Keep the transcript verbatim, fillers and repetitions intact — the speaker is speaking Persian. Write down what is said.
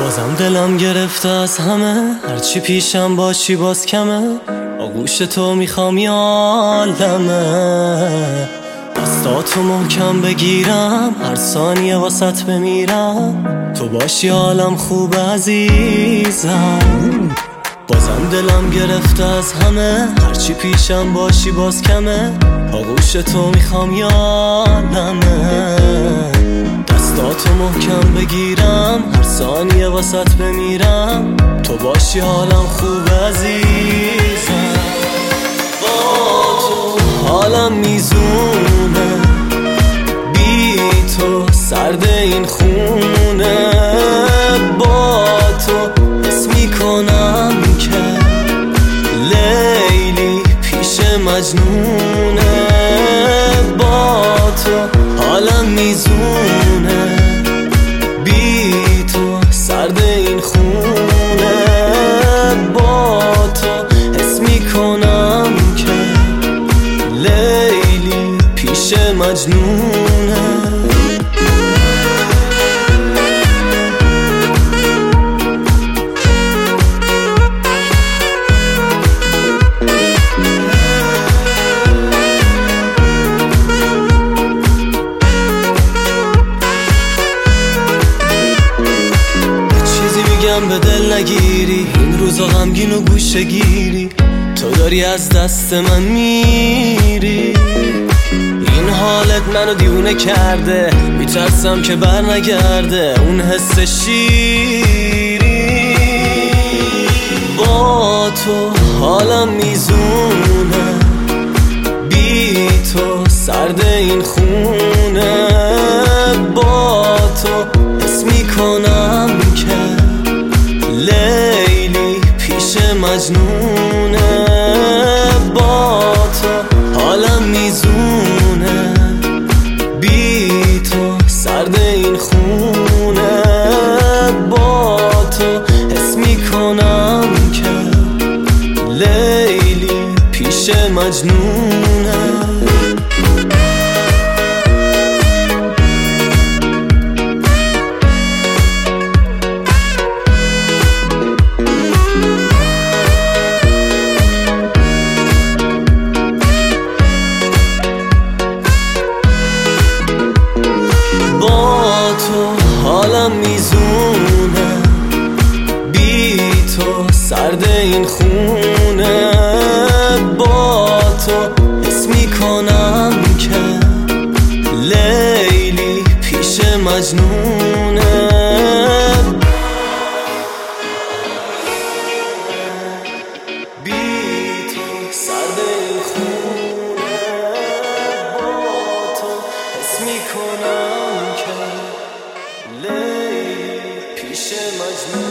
بازم دلم گرفته از همه، هرچی پیشم باشی باز کمه. آغوش تو میخوام یا عالمه، دستاتو محکم بگیرم، هر ثانیه واسط بمیرم. تو باشی حالم خوب عزیزم. بازم دلم گرفته از همه، هرچی پیشم باشی باز کمه. آغوش تو میخوام یا عالمه، دستاتو محکم بگیرم، هر ثانیه واسط بمیرم. تو باشی حالم خوب عزیزم. با تو حالم میزونه، بی تو سرد این خونه. با تو حس میکنم که لیلی پیش مجنونه. با تو حالم میزونه، بی تو سرد این خونه. با تو حس میکنم که لیلی پیش مجنونه. به دل نگیری، این روزا غمگین و گوشه گیری. تو داری از دست من میری، این حالت منو دیوونه کرده. میترسم که بر نگرده اون حس شیری. با تو حالم میزونه، بی تو سرد این خونه. با تو حس میکنم که لیلی پیش مجنونه. با تو حالم میزونه، بی تو سرد این خونه. با تو حس میکنم که لیلی پیش مجنونه. حالم میزونه، بی تو سرد این خونه. با تو حس میکنم که لیلی پیش مجنونه. بی تو سرد این خونه. با تو حس میکنم که لیلی پیش مجنون.